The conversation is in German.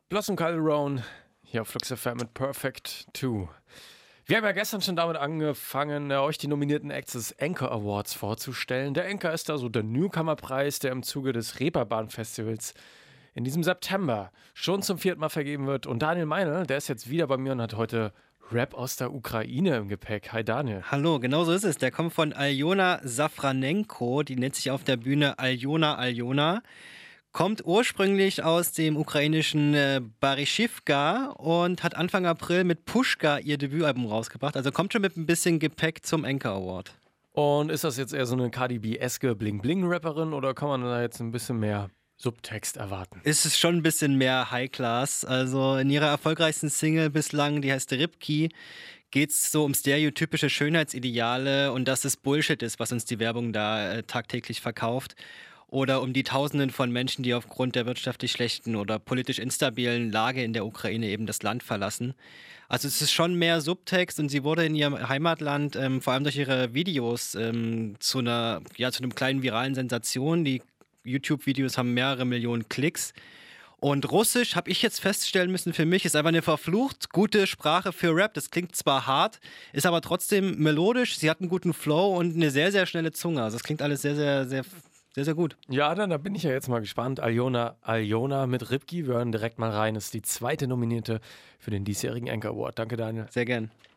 Blossom Calderon hier auf Flux FM mit Perfect 2. Wir haben ja gestern schon damit angefangen, euch die nominierten Acts des Anchor Awards vorzustellen. Der Anchor ist also der Newcomer-Preis, der im Zuge des Reeperbahn-Festivals in diesem September schon zum 4. Mal vergeben wird. Und Daniel Meinl, der ist jetzt wieder bei mir und hat heute Rap aus der Ukraine im Gepäck. Hi Daniel. Hallo, genau so ist es. Der kommt von Aljona Safranenko, die nennt sich auf der Bühne Aljona. Kommt ursprünglich aus dem ukrainischen Baryshivka und hat Anfang April mit Pushka ihr Debütalbum rausgebracht. Also kommt schon mit ein bisschen Gepäck zum Anchor Award. Und ist das jetzt eher so eine Cardi B-eske Bling-Bling-Rapperin oder kann man da jetzt ein bisschen mehr Subtext erwarten? Ist es schon ein bisschen mehr High-Class. Also in ihrer erfolgreichsten Single bislang, die heißt Rybki, geht es so um stereotypische Schönheitsideale und dass es Bullshit ist, was uns die Werbung da tagtäglich verkauft. Oder um die Tausenden von Menschen, die aufgrund der wirtschaftlich schlechten oder politisch instabilen Lage in der Ukraine eben das Land verlassen. Also es ist schon mehr Subtext und sie wurde in ihrem Heimatland vor allem durch ihre Videos zu einem kleinen viralen Sensation. Die YouTube-Videos haben mehrere Millionen Klicks. Und Russisch, habe ich jetzt feststellen müssen, für mich ist einfach eine verflucht gute Sprache für Rap. Das klingt zwar hart, ist aber trotzdem melodisch. Sie hat einen guten Flow und eine sehr, sehr schnelle Zunge. Also das klingt alles sehr, sehr, sehr, sehr, sehr gut. Ja, dann da bin ich ja jetzt mal gespannt. Aljona mit Rybki. Wir hören direkt mal rein. Das ist die zweite Nominierte für den diesjährigen Anchor Award. Danke, Daniel. Sehr gern.